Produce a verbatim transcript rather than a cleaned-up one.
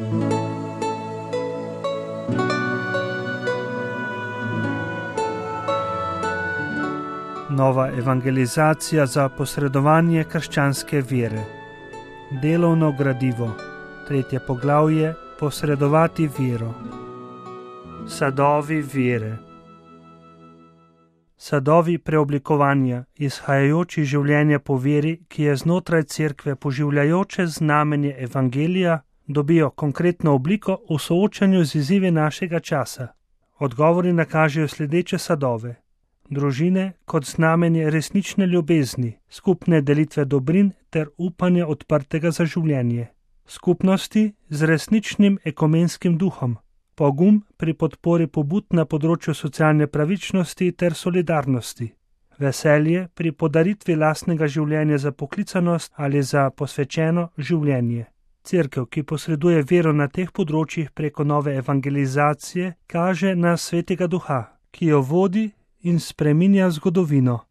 Nova evangelizacija za posredovanje krščanske vere. Delovno gradivo. Tretje poglavje. Posredovati vero. Sadovi vere. Sadovi preoblikovanja, izhajajoči življenja po veri, ki je znotraj cerkve poživljajoče znamenje evangelija, dobijo konkretno obliko v soočanju z izzivi našega časa. Odgovori nakažejo sledeče sadove. Družine kot znamenje resnične ljubezni, skupne delitve dobrin ter upanje odprtega za življenje. Skupnosti z resničnim ekumenskim duhom, pogum pri podpori pobud na področju socialne pravičnosti ter solidarnosti, veselje pri podaritvi lastnega življenja za poklicanost ali za posvečeno življenje. Cerkev, ki posreduje vero na teh področjih preko nove evangelizacije, kaže na Svetega Duha, ki jo vodi in spreminja zgodovino.